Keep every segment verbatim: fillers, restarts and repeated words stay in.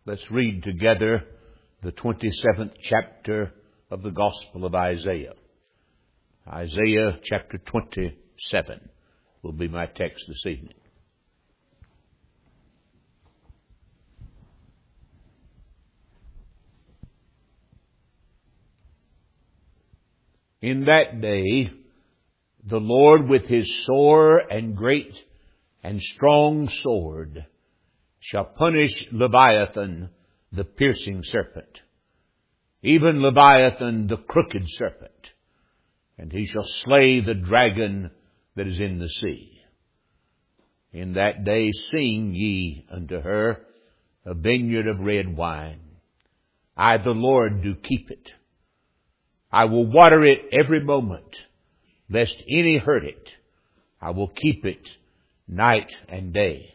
Let's read together the twenty-seventh chapter of the Gospel of Isaiah. Isaiah chapter twenty-seven will be my text this evening. In that day, the Lord with his sore and great and strong sword shall punish Leviathan, the piercing serpent, even Leviathan, the crooked serpent, and he shall slay the dragon that is in the sea. In that day sing ye unto her a vineyard of red wine. I, the Lord, do keep it. I will water it every moment, lest any hurt it. I will keep it night and day.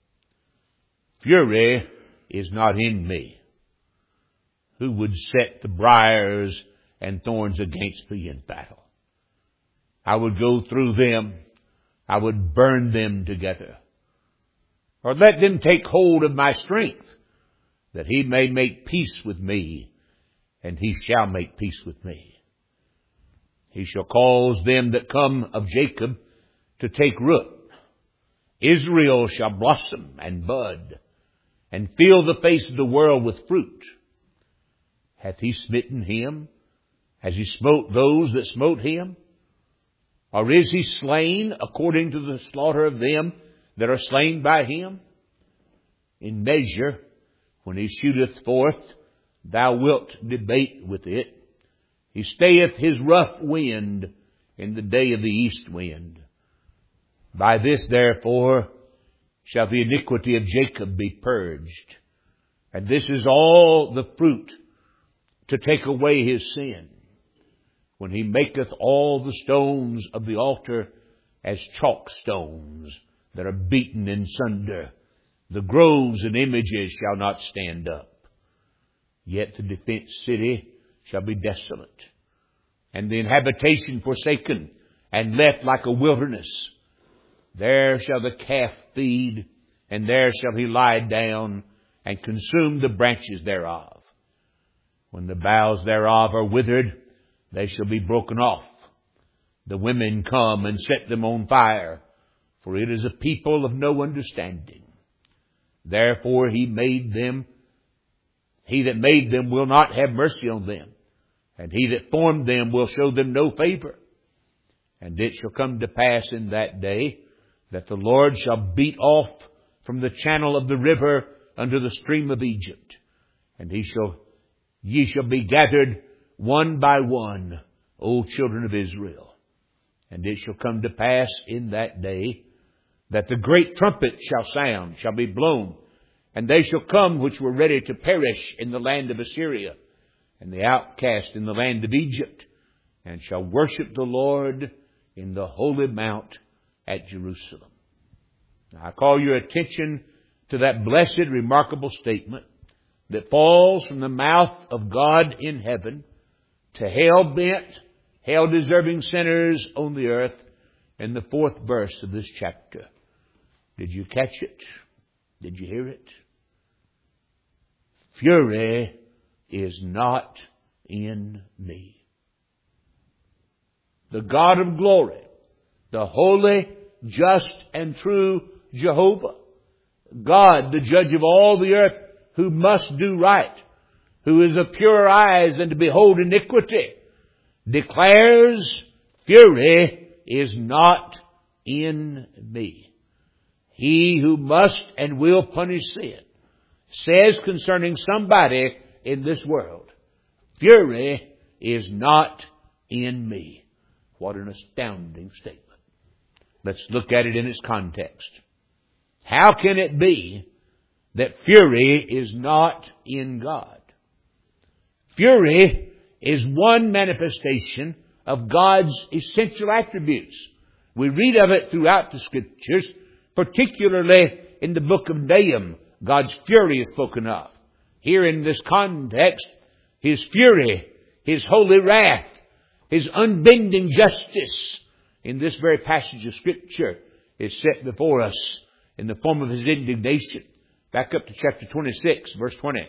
Fury is not in me. Who would set the briars and thorns against me in battle? I would go through them. I would burn them together. Or let them take hold of my strength, that he may make peace with me, and he shall make peace with me. He shall cause them that come of Jacob to take root. Israel shall blossom and bud, and fill the face of the world with fruit. Hath he smitten him? Has he smote those that smote him? Or is he slain according to the slaughter of them that are slain by him? In measure, when he shooteth forth, thou wilt debate with it. He stayeth his rough wind in the day of the east wind. By this, therefore, shall the iniquity of Jacob be purged. And this is all the fruit to take away his sin, when he maketh all the stones of the altar as chalk stones that are beaten in sunder. The groves and images shall not stand up. Yet the defenced city shall be desolate, and the habitation forsaken, and left like a wilderness. There shall the calf feed, and there shall he lie down, and consume the branches thereof. When the boughs thereof are withered, they shall be broken off. The women come and set them on fire, for it is a people of no understanding. Therefore he made them, he that made them will not have mercy on them, and he that formed them will show them no favor. And it shall come to pass in that day that the Lord shall beat off from the channel of the river unto the stream of Egypt, and he shall, ye shall be gathered one by one, O children of Israel. And it shall come to pass in that day that the great trumpet shall sound, shall be blown, and they shall come which were ready to perish in the land of Assyria, and the outcast in the land of Egypt, and shall worship the Lord in the holy mount at Jerusalem. Now, I call your attention to that blessed, remarkable statement that falls from the mouth of God in heaven to hell-bent, hell-deserving sinners on the earth in the fourth verse of this chapter. Did you catch it? Did you hear it? Fury is not in me. The God of glory, the holy, just, and true Jehovah, God, the judge of all the earth, who must do right, who is of purer eyes than to behold iniquity, declares, fury is not in me. He who must and will punish sin says concerning somebody in this world, fury is not in me. What an astounding statement. Let's look at it in its context. How can it be that fury is not in God? Fury is one manifestation of God's essential attributes. We read of it throughout the Scriptures, particularly in the book of Nahum. God's fury is spoken of. Here in this context, His fury, His holy wrath, His unbending justice in this very passage of Scripture is set before us in the form of His indignation. Back up to chapter twenty-six, verse twenty.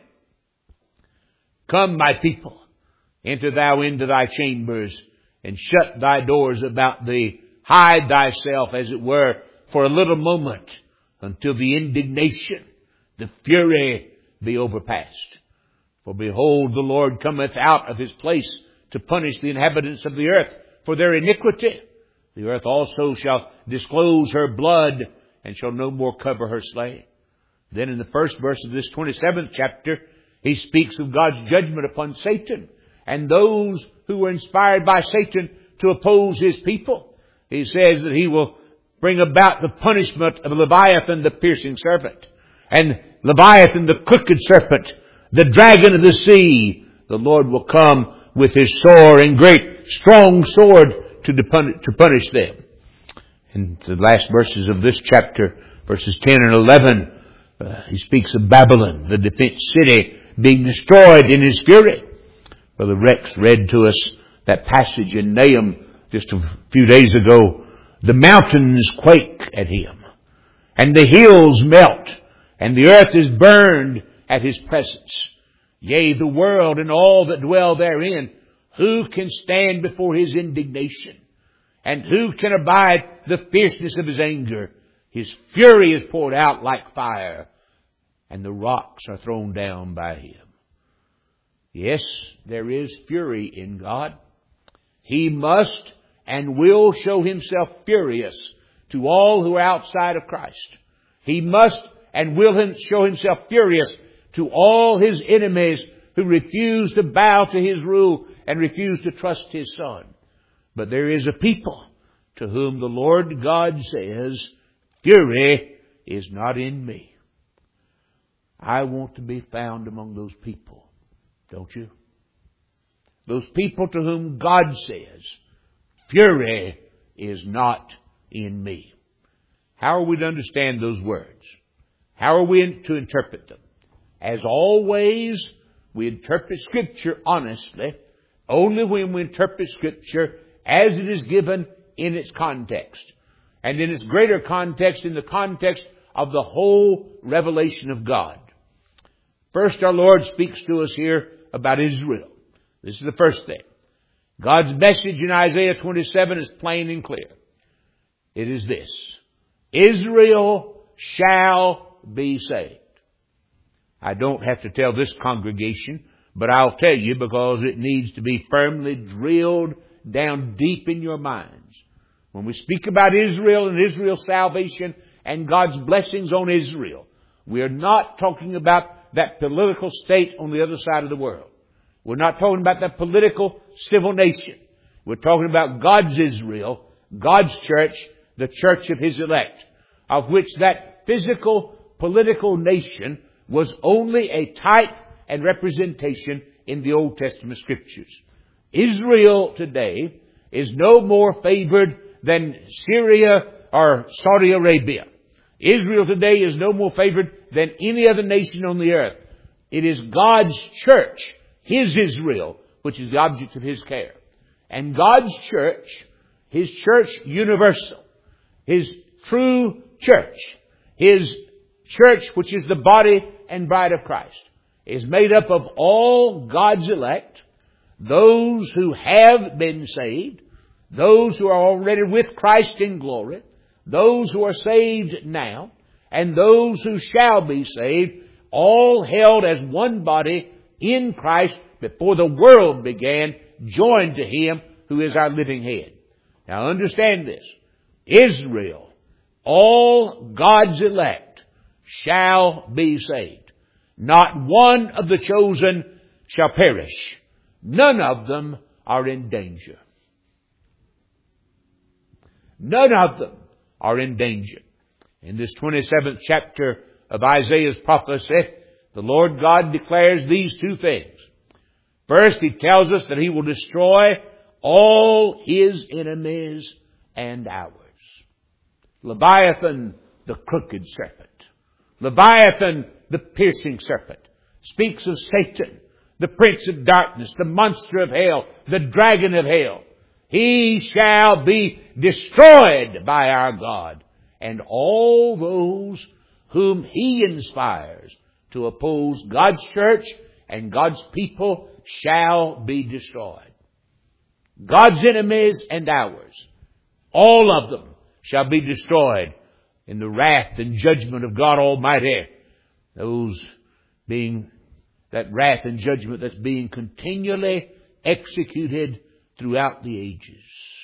Come, my people, enter thou into thy chambers, and shut thy doors about thee. Hide thyself, as it were, for a little moment, until the indignation, the fury, be overpast. For behold, the Lord cometh out of his place to punish the inhabitants of the earth for their iniquity. The earth also shall disclose her blood, and shall no more cover her slain. Then in the first verse of this twenty-seventh chapter, he speaks of God's judgment upon Satan and those who were inspired by Satan to oppose his people. He says that he will bring about the punishment of Leviathan, the piercing serpent, and Leviathan, the crooked serpent, the dragon of the sea. The Lord will come with his sore and great strong sword to, depun- to punish them. In the last verses of this chapter, verses ten and eleven, uh, he speaks of Babylon, the defense city, being destroyed in his fury. Brother Rex read to us that passage in Nahum just a few days ago. The mountains quake at him, and the hills melt, and the earth is burned at his presence. Yea, the world and all that dwell therein, who can stand before his indignation? And who can abide the fierceness of his anger? His fury is poured out like fire, and the rocks are thrown down by him. Yes, there is fury in God. He must and will show himself furious to all who are outside of Christ. He must and will show himself furious to all his enemies who refuse to bow to his rule and refuse to trust his Son. But there is a people to whom the Lord God says, fury is not in me. I want to be found among those people, don't you? Those people to whom God says, fury is not in me. How are we to understand those words? How are we to interpret them? As always, we interpret Scripture honestly only when we interpret Scripture as it is given in its context, and in its greater context, in the context of the whole revelation of God. First, our Lord speaks to us here about Israel. This is the first thing. God's message in Isaiah twenty-seven is plain and clear. It is this: Israel shall be saved. I don't have to tell this congregation, but I'll tell you because it needs to be firmly drilled down deep in your minds. When we speak about Israel and Israel's salvation and God's blessings on Israel, we are not talking about that political state on the other side of the world. We're not talking about that political civil nation. We're talking about God's Israel, God's church, the church of his elect, of which that physical political nation was only a type and representation in the Old Testament Scriptures. Israel today is no more favored than Syria or Saudi Arabia. Israel today is no more favored than any other nation on the earth. It is God's church, his Israel, which is the object of his care. And God's church, his church universal, his true church, his church which is the body and bride of Christ, is made up of all God's elect, those who have been saved, those who are already with Christ in glory, those who are saved now, and those who shall be saved, all held as one body in Christ before the world began, joined to him who is our living head. Now understand this. Israel, all God's elect, shall be saved. Not one of the chosen shall perish. None of them are in danger. None of them are in danger. In this twenty-seventh chapter of Isaiah's prophecy, the Lord God declares these two things. First, he tells us that he will destroy all his enemies and ours. Leviathan, the crooked serpent. Leviathan, the piercing serpent, speaks of Satan, the prince of darkness, the monster of hell, the dragon of hell. He shall be destroyed by our God. And all those whom He inspires to oppose God's church and God's people shall be destroyed. God's enemies and ours, all of them, shall be destroyed in the wrath and judgment of God Almighty. Those being that wrath and judgment that's being continually executed throughout the ages.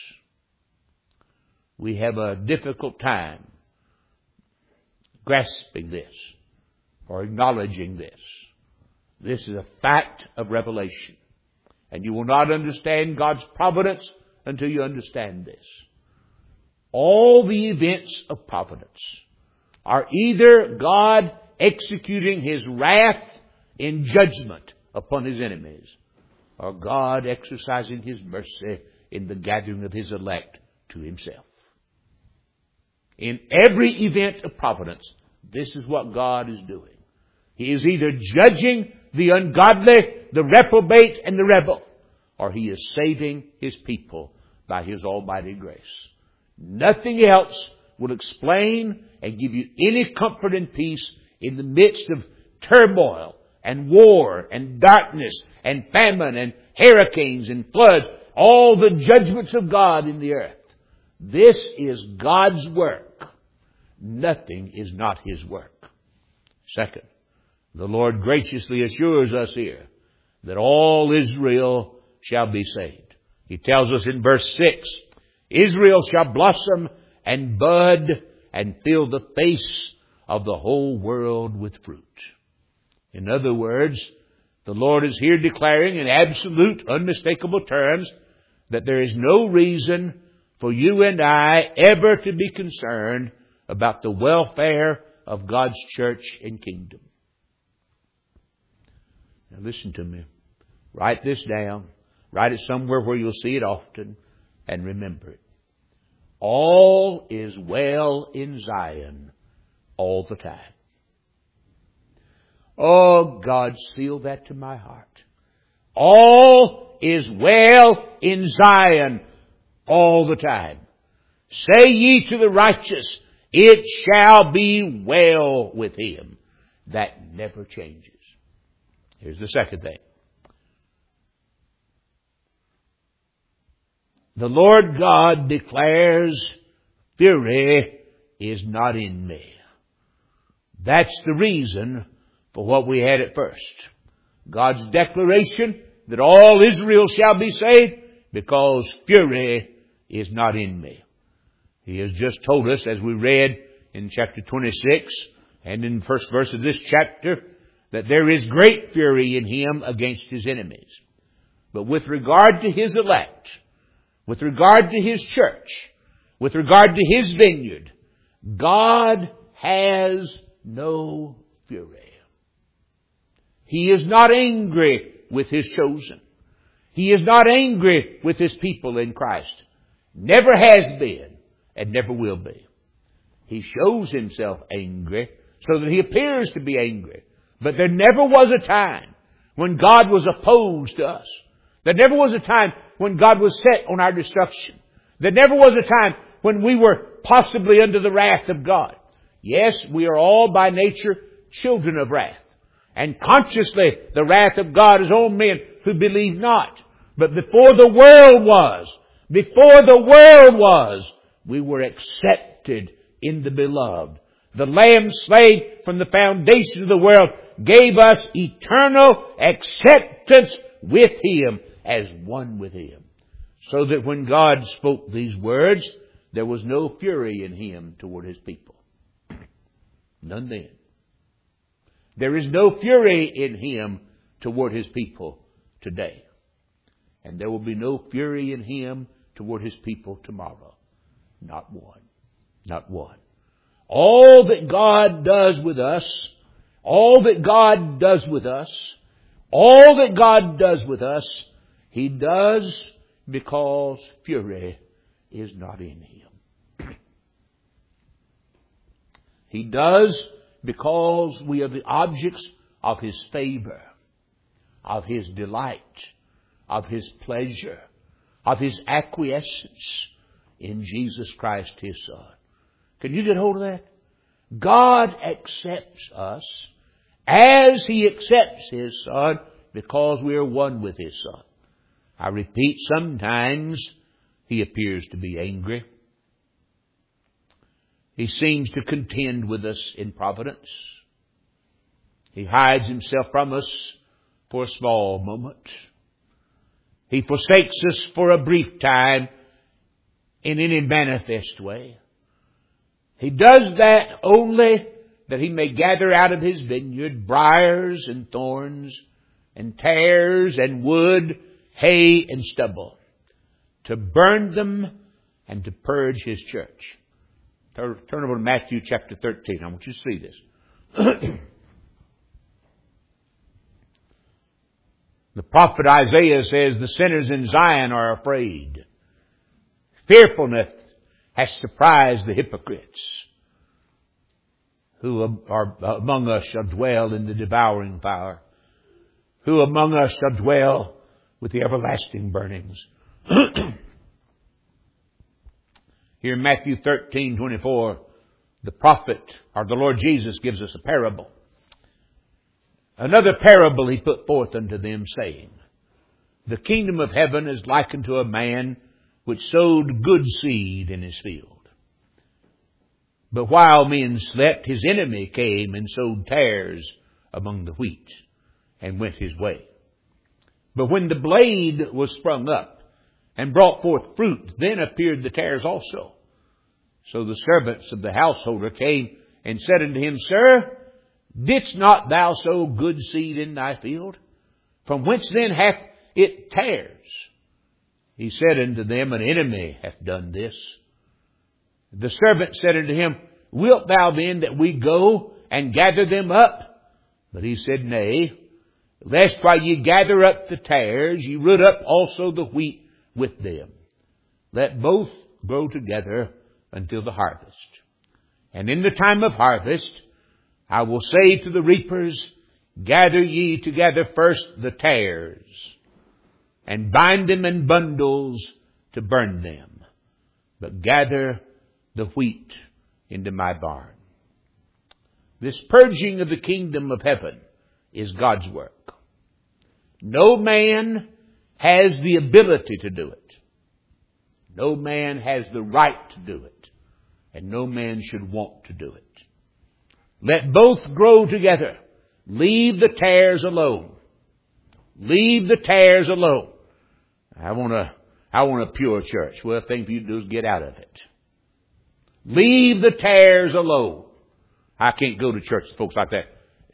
We have a difficult time grasping this or acknowledging this. This is a fact of revelation. And you will not understand God's providence until you understand this. All the events of providence are either God executing His wrath in judgment upon His enemies, or God exercising His mercy in the gathering of His elect to Himself. In every event of providence, this is what God is doing. He is either judging the ungodly, the reprobate, and the rebel, or He is saving His people by His almighty grace. Nothing else will explain and give you any comfort and peace in the midst of turmoil and war and darkness and famine and hurricanes and floods, all the judgments of God in the earth. This is God's work. Nothing is not His work. Second, the Lord graciously assures us here that all Israel shall be saved. He tells us in verse six, Israel shall blossom and bud and fill the face of the whole world with fruit. In other words, the Lord is here declaring in absolute, unmistakable terms that there is no reason for you and I ever to be concerned about the welfare of God's church and kingdom. Now listen to me. Write this down. Write it somewhere where you'll see it often, and remember it. All is well in Zion all the time. Oh, God, seal that to my heart. All is well in Zion all the time. Say ye to the righteous, it shall be well with him. That never changes. Here's the second thing. The Lord God declares, fury is not in me. That's the reason for what we had at first. God's declaration that all Israel shall be saved because fury is not in me. He has just told us, as we read in chapter twenty-six and in the first verse of this chapter, that there is great fury in Him against His enemies. But with regard to His elect, with regard to His church, with regard to His vineyard, God has no fury. He is not angry with His chosen. He is not angry with His people in Christ. Never has been and never will be. He shows Himself angry so that He appears to be angry. But there never was a time when God was opposed to us. There never was a time when God was set on our destruction. There never was a time when we were possibly under the wrath of God. Yes, we are all by nature children of wrath. And consciously the wrath of God is on men who believe not. But before the world was, before the world was, we were accepted in the beloved. The Lamb slain from the foundation of the world gave us eternal acceptance with Him as one with Him. So that when God spoke these words, there was no fury in Him toward His people. None then. There is no fury in Him toward His people today. And there will be no fury in Him toward His people tomorrow. Not one. Not one. All that God does with us, all that God does with us, all that God does with us, He does because fury is not in Him. He does because we are the objects of His favor, of His delight, of His pleasure, of His acquiescence in Jesus Christ, His Son. Can you get hold of that? God accepts us as He accepts His Son because we are one with His Son. I repeat, sometimes He appears to be angry. He seems to contend with us in providence. He hides Himself from us for a small moment. He forsakes us for a brief time in any manifest way. He does that only that He may gather out of His vineyard briars and thorns and tares and wood, hay and stubble, to burn them and to purge His church. Turn over to Matthew chapter thirteen. I want you to see this. The prophet Isaiah says, the sinners in Zion are afraid. Fearfulness has surprised the hypocrites. Who are among us shall dwell in the devouring fire? Who among us shall dwell with the everlasting burnings? Here in Matthew thirteen twenty-four, the prophet, or the Lord Jesus, gives us a parable. Another parable He put forth unto them, saying, the kingdom of heaven is likened to a man which sowed good seed in his field. But while men slept, his enemy came and sowed tares among the wheat, and went his way. But when the blade was sprung up, and brought forth fruit, then appeared the tares also. So the servants of the householder came and said unto him, Sir, didst not thou sow good seed in thy field? From whence then hath it tares? He said unto them, An enemy hath done this. The servant said unto him, Wilt thou then that we go and gather them up? But he said, Nay, lest while ye gather up the tares, ye root up also the wheat with them. Let both grow together until the harvest. And in the time of harvest, I will say to the reapers, Gather ye together first the tares, and bind them in bundles to burn them, but gather the wheat into my barn. This purging of the kingdom of heaven is God's work. No man has the ability to do it. No man has the right to do it. And no man should want to do it. Let both grow together. Leave the tares alone. Leave the tares alone. I want a, I want a pure church. Well, the thing for you to do is get out of it. Leave the tares alone. I can't go to church with folks like that.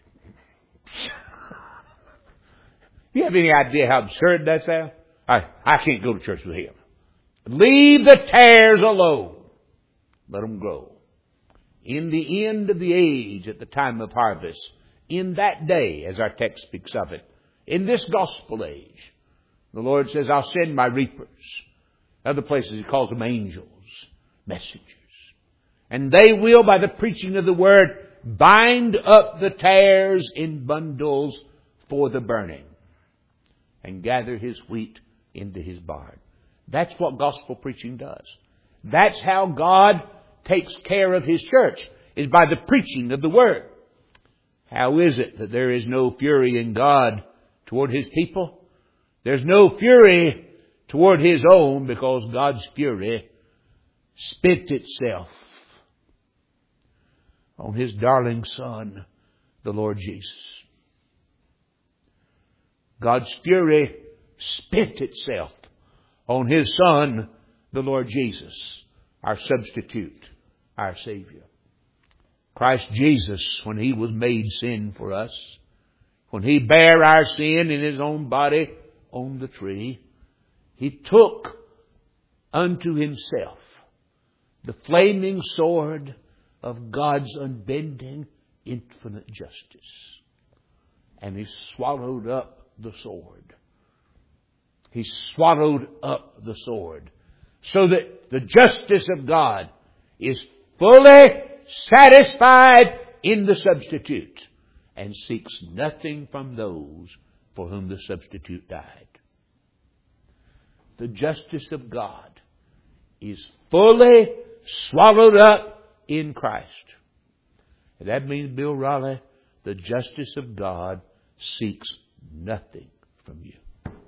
You have any idea how absurd that sounds? I, I can't go to church with him. Leave the tares alone. Let them grow. In the end of the age, at the time of harvest, in that day, as our text speaks of it, in this gospel age, the Lord says, I'll send my reapers. Other places He calls them angels, messengers. And they will, by the preaching of the word, bind up the tares in bundles for the burning, and gather His wheat into His barn. That's what gospel preaching does. That's how God takes care of His church, is by the preaching of the word. How is it that there is no fury in God toward His people? There's no fury toward His own, because God's fury spent itself on His darling Son, the Lord Jesus. God's fury spent itself on His Son, the Lord Jesus, our substitute, our Savior. Christ Jesus, when He was made sin for us, when He bare our sin in His own body on the tree, He took unto Himself the flaming sword of God's unbending, infinite justice. And He swallowed up the sword. He swallowed up the sword, so that the justice of God is fully satisfied in the substitute, and seeks nothing from those for whom the substitute died. The justice of God is fully swallowed up in Christ. And that means, Bill Raleigh, the justice of God seeks nothing from you.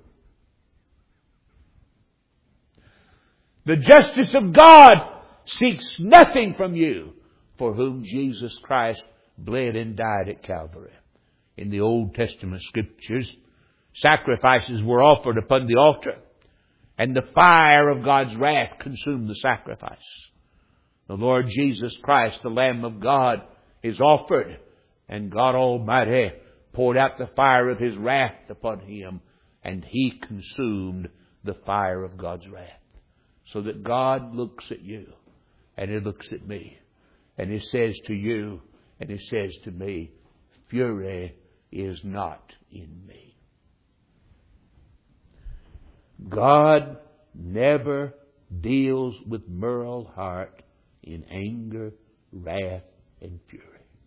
The justice of God seeks nothing from you, for whom Jesus Christ bled and died at Calvary. In the Old Testament Scriptures, sacrifices were offered upon the altar, and the fire of God's wrath consumed the sacrifice. The Lord Jesus Christ, the Lamb of God, is offered, and God Almighty poured out the fire of His wrath upon Him, and He consumed the fire of God's wrath. So that God looks at you, and He looks at me, and He says to you, and He says to me, fury is not in me. God never deals with Merle Hart in anger, wrath, and fury.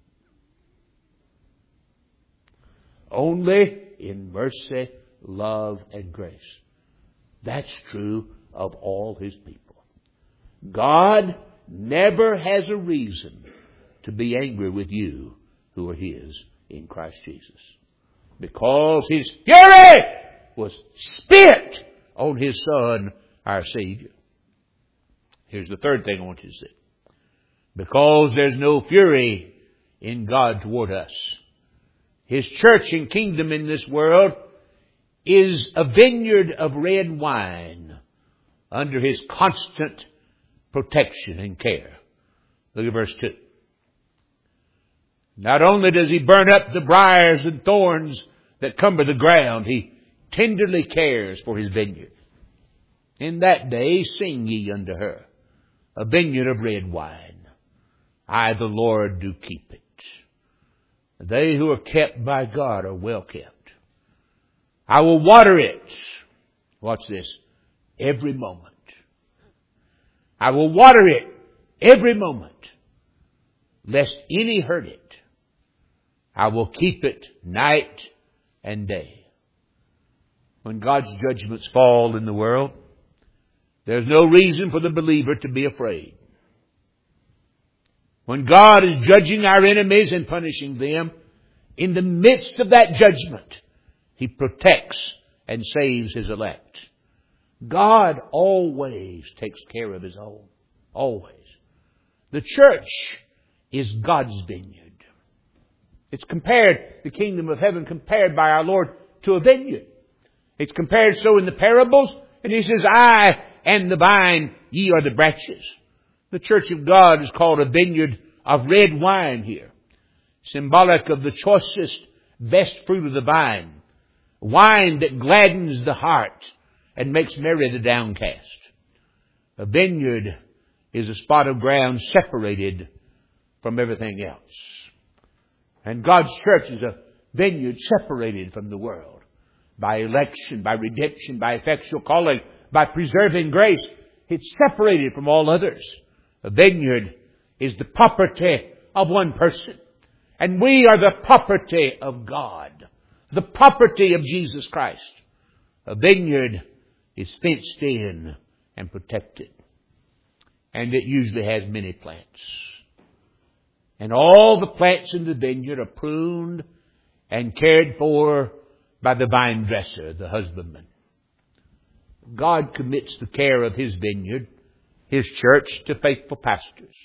Only in mercy, love, and grace. That's true of all His people. God never has a reason to be angry with you who are His in Christ Jesus, because His fury was spent on His Son, our Savior. Here's the third thing I want you to see. Because there's no fury in God toward us, His church and kingdom in this world is a vineyard of red wine under His constant protection and care. Look at verse two. Not only does He burn up the briars and thorns that cumber the ground, He tenderly cares for His vineyard. In that day sing ye unto her, a vineyard of red wine. I, the Lord, do keep it. They who are kept by God are well kept. I will water it. Watch this. Every moment. I will water it every moment, lest any hurt it. I will keep it night and day. When God's judgments fall in the world, there's no reason for the believer to be afraid. When God is judging our enemies and punishing them, in the midst of that judgment, He protects and saves His elect. God always takes care of His own. Always. The church is God's vineyard. It's compared, the kingdom of heaven compared by our Lord to a vineyard. It's compared so in the parables, and He says, I and the vine, ye are the branches. The church of God is called a vineyard of red wine here, symbolic of the choicest, best fruit of the vine, wine that gladdens the heart and makes merry the downcast. A vineyard is a spot of ground separated from everything else. And God's church is a vineyard separated from the world by election, by redemption, by effectual calling, by preserving grace. It's separated from all others. A vineyard is the property of one person. And we are the property of God. The property of Jesus Christ. A vineyard is fenced in and protected. And it usually has many plants. And all the plants in the vineyard are pruned and cared for by the vine dresser, the husbandman. God commits the care of His vineyard, His church, to faithful pastors.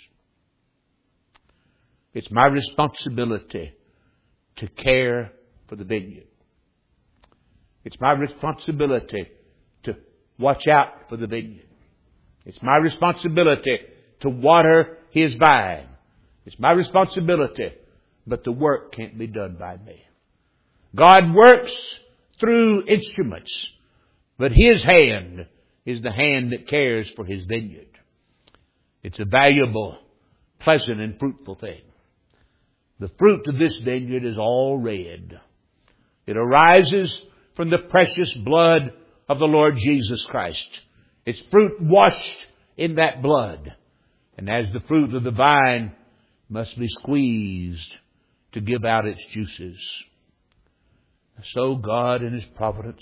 It's my responsibility to care for the vineyard. It's my responsibility to watch out for the vineyard. It's my responsibility to water His vine. It's my responsibility, but the work can't be done by me. God works through instruments, but His hand is the hand that cares for His vineyard. It's a valuable, pleasant, and fruitful thing. The fruit of this vineyard is all red. It arises from the precious blood of the Lord Jesus Christ. Its fruit washed in that blood. And as the fruit of the vine must be squeezed to give out its juices, so God in His providence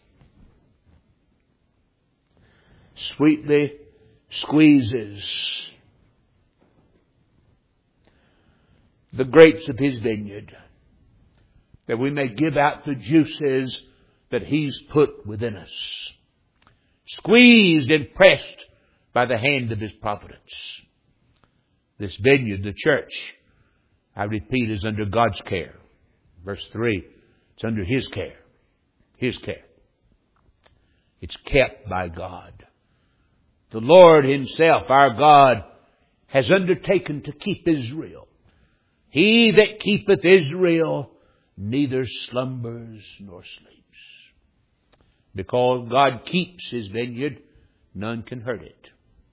sweetly squeezes the grapes of His vineyard, that we may give out the juices that He's put within us, squeezed and pressed by the hand of His providence. This vineyard, the church, I repeat, is under God's care. Verse three, it's under His care. His care. It's kept by God. The Lord Himself, our God, has undertaken to keep Israel. He that keepeth Israel neither slumbers nor sleeps. Because God keeps His vineyard, none can hurt it.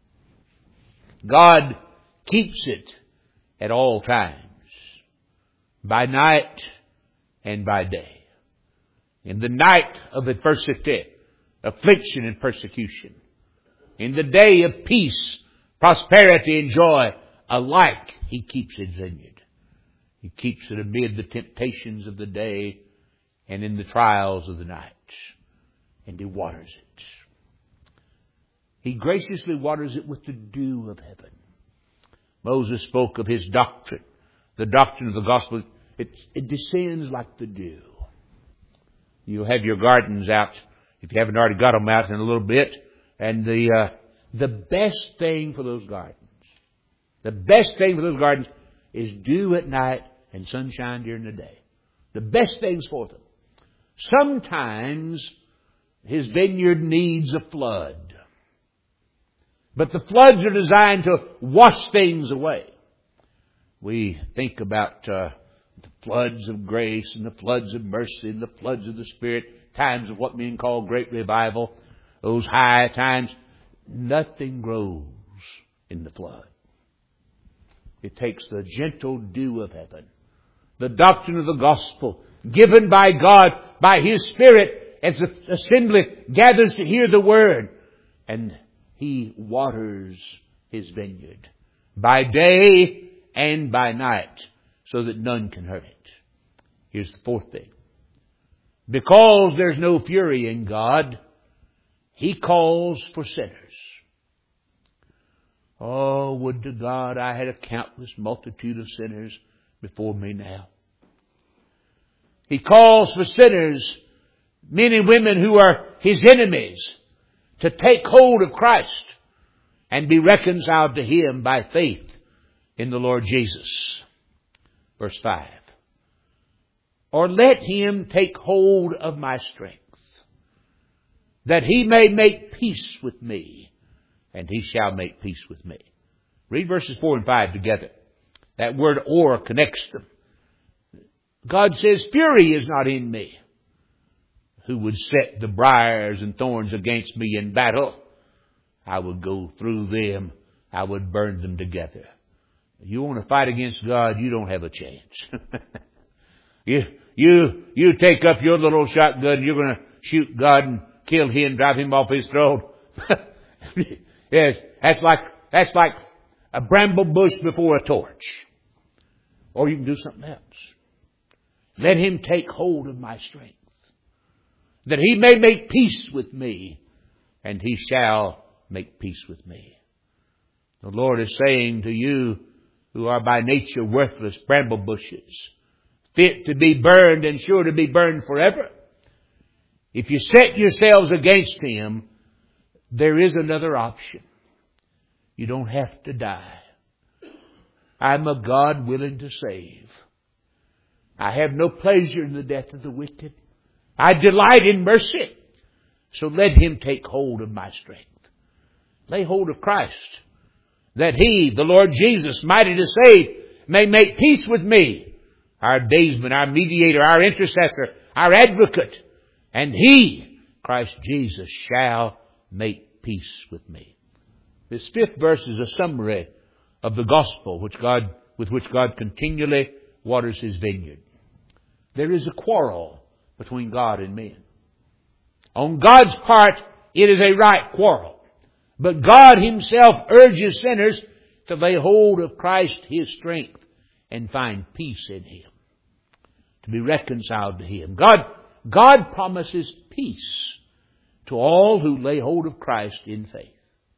God keeps it at all times, by night and by day. In the night of adversity, affliction and persecution. In the day of peace, prosperity and joy, alike He keeps His vineyard. He keeps it amid the temptations of the day and in the trials of the night. And He waters it. He graciously waters it with the dew of heaven. Moses spoke of his doctrine, the doctrine of the gospel. It, it descends like the dew. You'll have your gardens out, if you haven't already got them out, in a little bit. And the uh, the best thing for those gardens, the best thing for those gardens is dew at night and sunshine during the day. The best things for them. Sometimes His vineyard needs a flood. But the floods are designed to wash things away. We think about uh, the floods of grace and the floods of mercy and the floods of the Spirit, times of what men call great revival, those high times. Nothing grows in the flood. It takes the gentle dew of heaven, the doctrine of the gospel, given by God, by His Spirit, as the assembly gathers to hear the Word. And He waters His vineyard by day and by night so that none can hurt it. Here's the fourth thing. Because there's no fury in God, He calls for sinners. Oh, would to God I had a countless multitude of sinners before me now. He calls for sinners, men and women who are His enemies, to take hold of Christ and be reconciled to Him by faith in the Lord Jesus. Verse five. Or let him take hold of my strength, that he may make peace with me, and he shall make peace with me. Read verses four and five together. That word or connects them. God says, fury is not in me. Who would set the briars and thorns against me in battle? I would go through them. I would burn them together. You want to fight against God, you don't have a chance. you, you, you take up your little shotgun, you're going to shoot God and kill Him, drive Him off His throne. Yes, that's like, that's like a bramble bush before a torch. Or you can do something else. Let him take hold of my strength, that he may make peace with me, and he shall make peace with me. The Lord is saying to you who are by nature worthless bramble bushes, fit to be burned and sure to be burned forever, if you set yourselves against Him, there is another option. You don't have to die. I'm a God willing to save. I have no pleasure in the death of the wicked. I delight in mercy. So let Him take hold of my strength. Lay hold of Christ, that He, the Lord Jesus, mighty to save, may make peace with me, our daysman, our mediator, our intercessor, our advocate. And He, Christ Jesus, shall make peace with me. This fifth verse is a summary of the gospel which God, with which God continually waters His vineyard. There is a quarrel between God and men. On God's part, it is a right quarrel. But God Himself urges sinners to lay hold of Christ, His strength, and find peace in Him, to be reconciled to Him. God, God promises peace to all who lay hold of Christ in faith.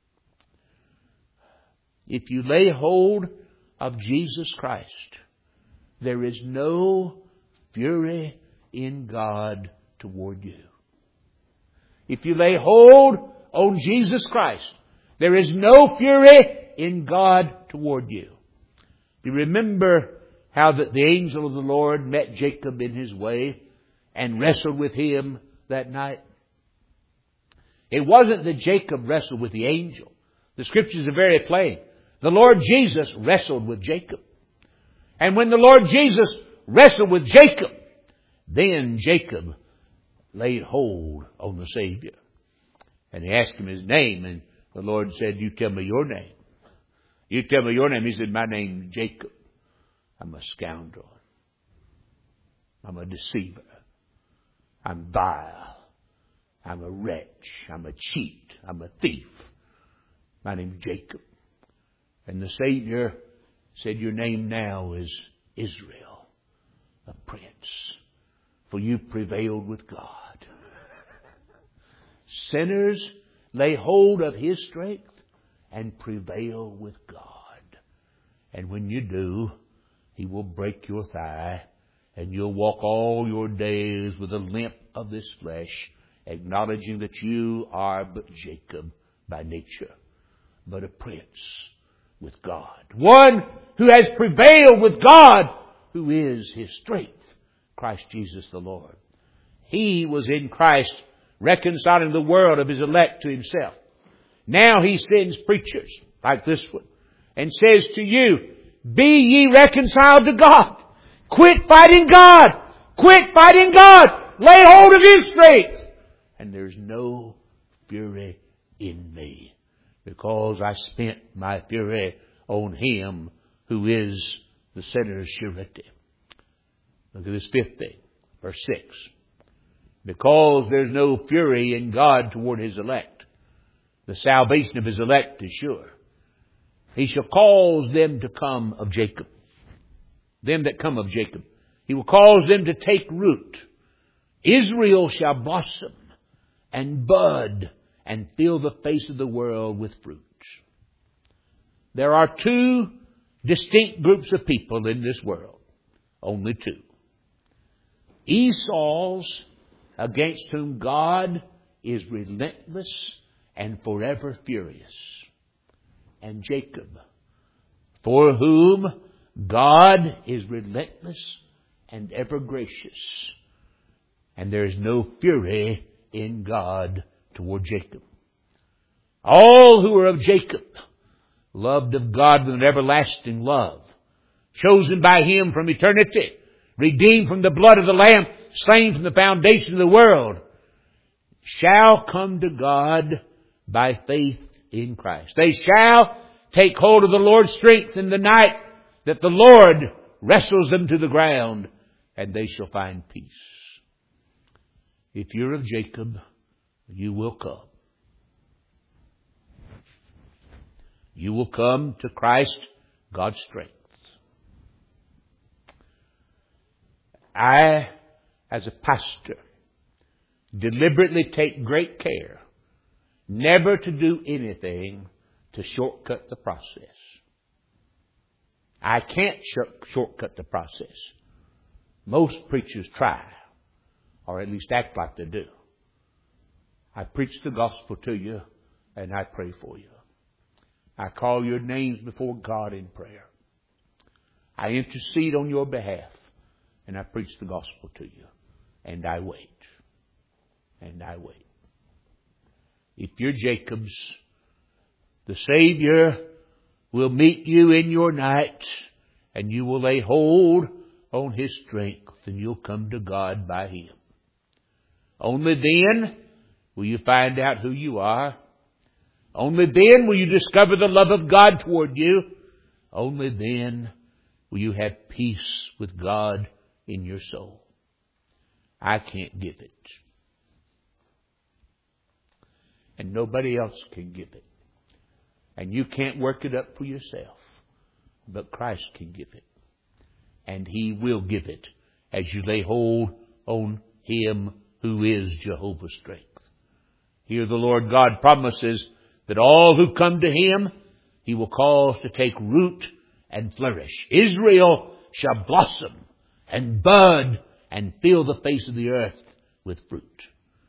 If you lay hold of Jesus Christ, there is no fury in God toward you. If you lay hold on Jesus Christ, there is no fury in God toward you. You remember how that the angel of the Lord met Jacob in his way and wrestled with him that night? It wasn't that Jacob wrestled with the angel. The Scriptures are very plain. The Lord Jesus wrestled with Jacob. And when the Lord Jesus wrestled with Jacob, then Jacob laid hold on the Savior. And he asked him his name, and the Lord said, "You tell me your name." "You tell me your name." He said, "My name is Jacob. I'm a scoundrel. I'm a deceiver. I'm vile. I'm a wretch. I'm a cheat. I'm a thief. My name is Jacob." And the Savior said, "Your name now is Israel, a prince, for you prevailed with God." Sinners lay hold of His strength and prevail with God. And when you do, He will break your thigh, and you'll walk all your days with a limp of this flesh, acknowledging that you are but Jacob by nature, but a prince with God. One who has prevailed with God, who is His strength, Christ Jesus the Lord. He was in Christ reconciling the world of His elect to Himself. Now He sends preachers like this one and says to you, "Be ye reconciled to God. Quit fighting God. Quit fighting God. Lay hold of His strength. And there's no fury in me, because I spent my fury on Him who is the sinner's surety." Look at this fifth thing, verse six. Because there's no fury in God toward His elect, the salvation of His elect is sure. He shall cause them to come of Jacob. Them that come of Jacob. He will cause them to take root. Israel shall blossom and bud and fill the face of the world with fruit. There are two distinct groups of people in this world. Only two. Esau's, against whom God is relentless and forever furious. And Jacob, for whom God is relentless and ever gracious. And there is no fury in God toward Jacob. All who are of Jacob, loved of God with an everlasting love, chosen by Him from eternity, redeemed from the blood of the Lamb, slain from the foundation of the world, shall come to God by faith in Christ. They shall take hold of the Lord's strength in the night that the Lord wrestles them to the ground, and they shall find peace. If you're of Jacob, you will come. You will come to Christ, God's strength. I, as a pastor, deliberately take great care never to do anything to shortcut the process. I can't sh- shortcut the process. Most preachers try, or at least act like they do. I preach the gospel to you, and I pray for you. I call your names before God in prayer. I intercede on your behalf, and I preach the gospel to you. And I wait. And I wait. If you're Jacob's, the Savior will meet you in your night, and you will lay hold on His strength, and you'll come to God by Him. Only then will you find out who you are. Only then will you discover the love of God toward you. Only then will you have peace with God in your soul. I can't give it. And nobody else can give it. And you can't work it up for yourself. But Christ can give it. And He will give it as you lay hold on Him who is Jehovah's strength. Here the Lord God promises that all who come to Him, He will cause to take root and flourish. Israel shall blossom and bud and fill the face of the earth with fruit.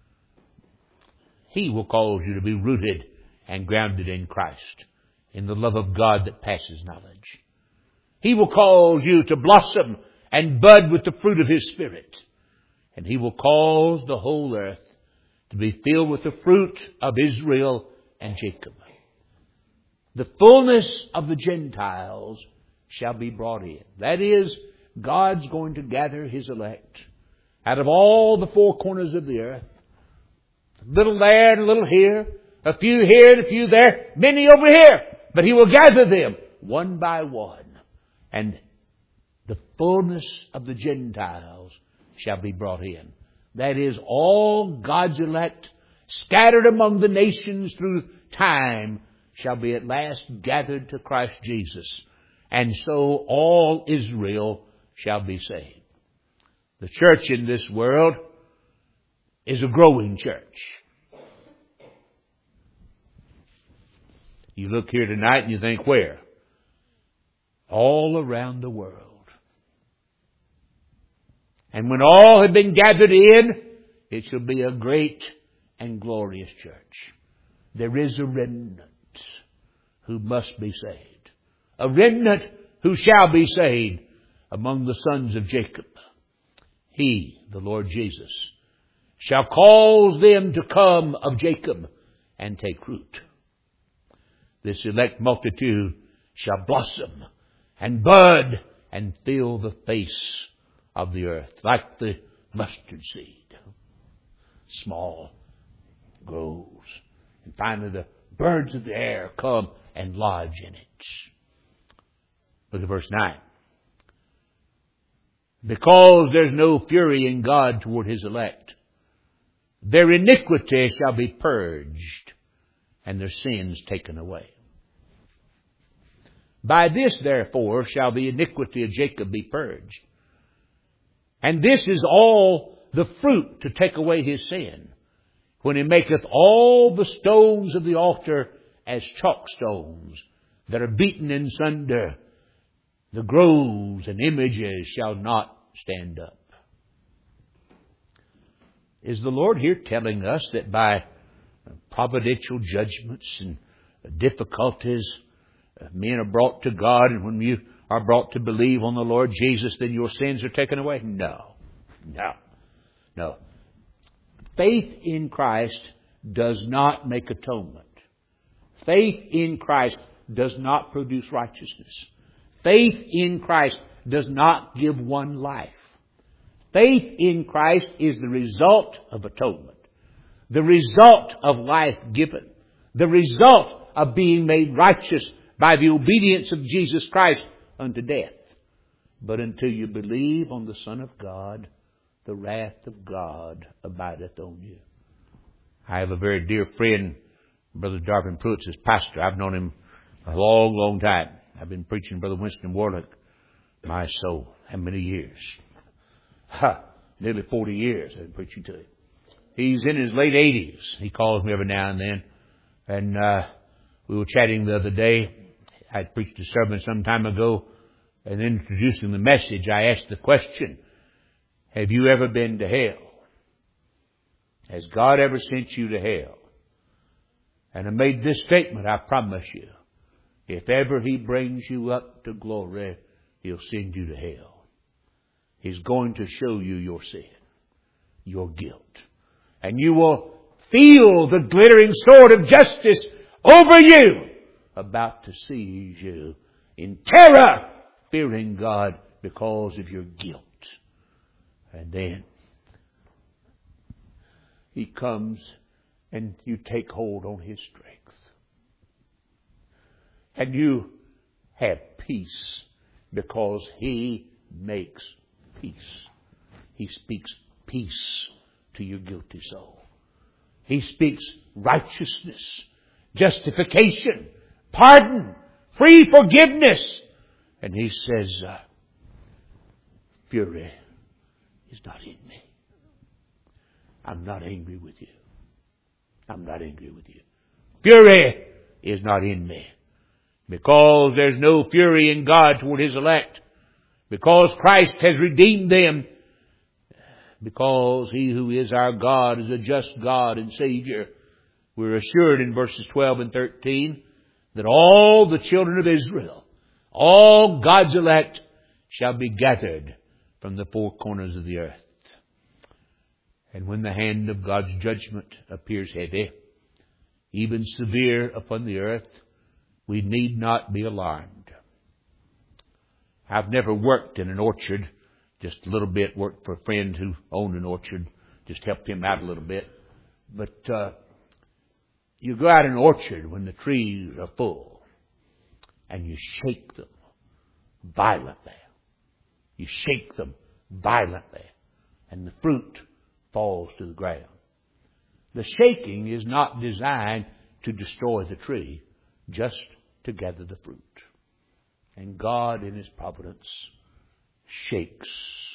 He will cause you to be rooted and grounded in Christ, in the love of God that passes knowledge. He will cause you to blossom and bud with the fruit of His Spirit. And He will cause the whole earth to be filled with the fruit of Israel and Jacob. The fullness of the Gentiles shall be brought in. That is, God's going to gather His elect out of all the four corners of the earth. A little there and a little here. A few here and a few there. Many over here. But He will gather them one by one. And the fullness of the Gentiles shall be brought in. That is, all God's elect scattered among the nations through time shall be at last gathered to Christ Jesus. And so all Israel shall be saved. The church in this world is a growing church. You look here tonight and you think, where? All around the world. And when all have been gathered in, it shall be a great and glorious church. There is a remnant who must be saved. A remnant who shall be saved among the sons of Jacob. He, the Lord Jesus, shall cause them to come of Jacob and take root. This elect multitude shall blossom and bud and fill the face of the earth like the mustard seed. Small, grows, and finally the birds of the air come and lodge in it. Look at verse nine. Because there's no fury in God toward His elect, their iniquity shall be purged and their sins taken away. By this, therefore, shall the iniquity of Jacob be purged. And this is all the fruit to take away his sin, when He maketh all the stones of the altar as chalk stones that are beaten in sunder. The groves and images shall not stand up. Is the Lord here telling us that by providential judgments and difficulties, men are brought to God, and when you are brought to believe on the Lord Jesus, then your sins are taken away? No. No. No. Faith in Christ does not make atonement. Faith in Christ does not produce righteousness. Faith in Christ does not give one life. Faith in Christ is the result of atonement, the result of life given, the result of being made righteous by the obedience of Jesus Christ unto death. But until you believe on the Son of God, the wrath of God abideth on you. I have a very dear friend, Brother Darvin Pruitt's his pastor. I've known him a long, long time. I've been preaching Brother Winston Warlock, my soul, how many years? Ha! Nearly forty years I've been preaching to him. He's in his late eighties. He calls me every now and then. And uh, we were chatting the other day. I preached a sermon some time ago, and introducing the message, I asked the question, have you ever been to hell? Has God ever sent you to hell? And I made this statement, I promise you, if ever He brings you up to glory, He'll send you to hell. He's going to show you your sin, your guilt. And you will feel the glittering sword of justice over you, about to seize you in terror, fearing God because of your guilt. And then He comes and you take hold on His strength. And you have peace because He makes peace. He speaks peace to your guilty soul. He speaks righteousness, justification, pardon, free forgiveness. And He says, uh, fury is not in me. I'm not angry with you. I'm not angry with you. Fury is not in me. Because there's no fury in God toward His elect, Because Christ has redeemed them. Because He who is our God is a just God and Savior. We're assured in verses twelve and thirteen that all the children of Israel, all God's elect, shall be gathered from the four corners of the earth. And when the hand of God's judgment appears heavy, even severe upon the earth, we need not be alarmed. I've never worked in an orchard, just a little bit, worked for a friend who owned an orchard, just helped him out a little bit. But uh, you go out in an orchard when the trees are full and you shake them violently. You shake them violently and the fruit falls to the ground. The shaking is not designed to destroy the tree, just to gather the fruit. And God in His providence shakes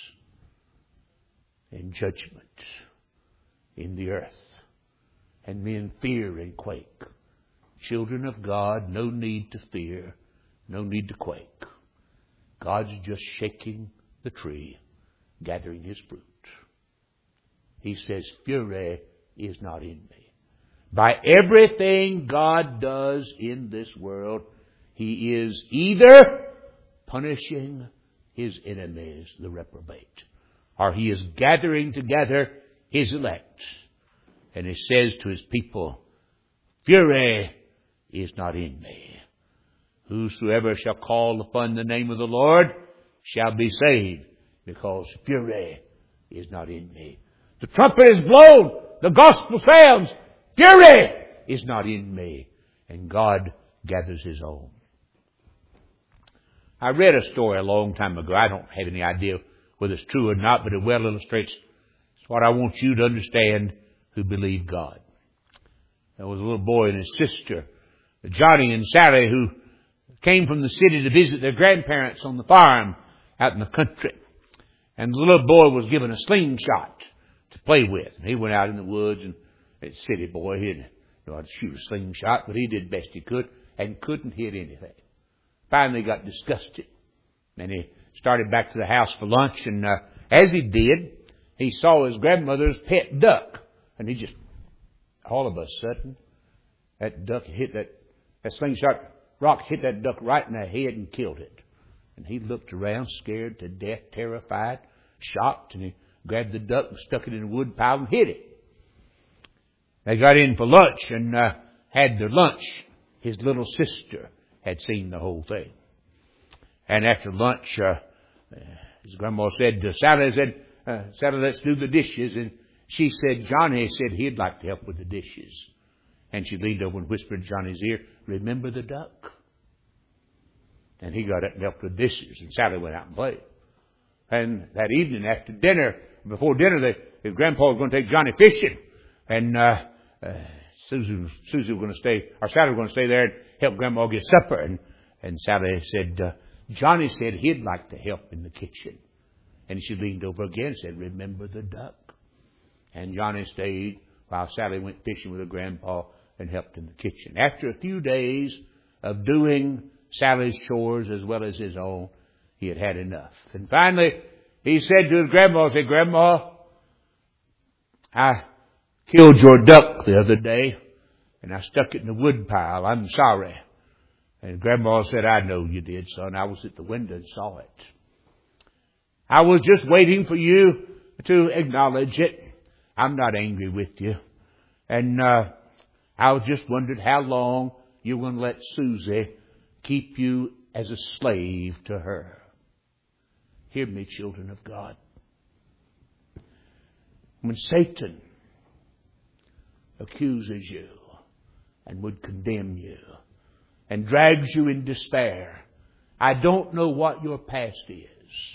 in judgment in the earth. And men fear and quake. Children of God, no need to fear, no need to quake. God's just shaking the tree, gathering His fruit. He says, fury is not in me. By everything God does in this world, He is either punishing His enemies, the reprobate, or He is gathering together His elect. And He says to His people, fury is not in me. Whosoever shall call upon the name of the Lord shall be saved, because fury is not in me. The trumpet is blown. The gospel sounds. Fury is not in me. And God gathers His own. I read a story a long time ago. I don't have any idea whether it's true or not, but it well illustrates what I want you to understand who believe God. There was a little boy and his sister, Johnny and Sally, who came from the city to visit their grandparents on the farm out in the country. And the little boy was given a slingshot to play with. And he went out in the woods, and that city boy, he didn't know how to shoot a slingshot, but he did best he could and couldn't hit anything. Finally got disgusted. And he started back to the house for lunch, and uh, as he did, he saw his grandmother's pet duck. And he just, all of a sudden, that duck hit that, that slingshot rock hit that duck right in the head and killed it. And he looked around, scared to death, terrified, shocked, and he grabbed the duck and stuck it in a wood pile and hid it. They got in for lunch and uh, had their lunch. His little sister had seen the whole thing. And after lunch, uh, his grandma said to Sally, said, uh, Sally, let's do the dishes. And she said, Johnny said he'd like to help with the dishes. And she leaned over and whispered in Johnny's ear, remember the duck? And he got up and helped with dishes. And Sally went out and played. And that evening after dinner, before dinner, they, his grandpa was going to take Johnny fishing. And uh, uh, Susie, Susie was going to stay, or Sally was going to stay there and help Grandma get supper. And, and Sally said, uh, Johnny said he'd like to help in the kitchen. And she leaned over again and said, remember the duck? And Johnny stayed while Sally went fishing with her grandpa and helped in the kitchen. After a few days of doing Sally's chores as well as his own, he had had enough. And finally, he said to his grandma, he said, Grandma, I killed your duck the other day, and I stuck it in the wood pile. I'm sorry. And Grandma said, I know you did, son. I was at the window and saw it. I was just waiting for you to acknowledge it. I'm not angry with you. And uh, I just wondered how long you were going to let Susie keep you as a slave to her. Hear me, children of God. When Satan accuses you and would condemn you and drags you in despair, I don't know what your past is.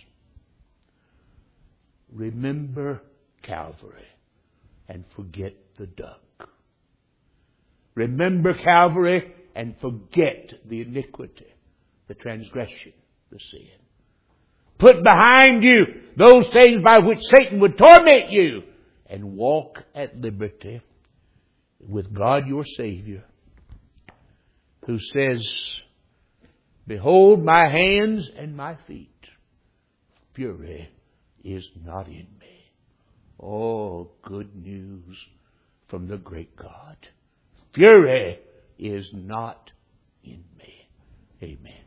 Remember Calvary and forget the duck. Remember Calvary and forget the iniquity, the transgression, the sin. Put behind you those things by which Satan would torment you and walk at liberty with God your Savior, who says, behold my hands and my feet. fury is not in me. Oh, good news from the great God. Fury is not in me. Amen.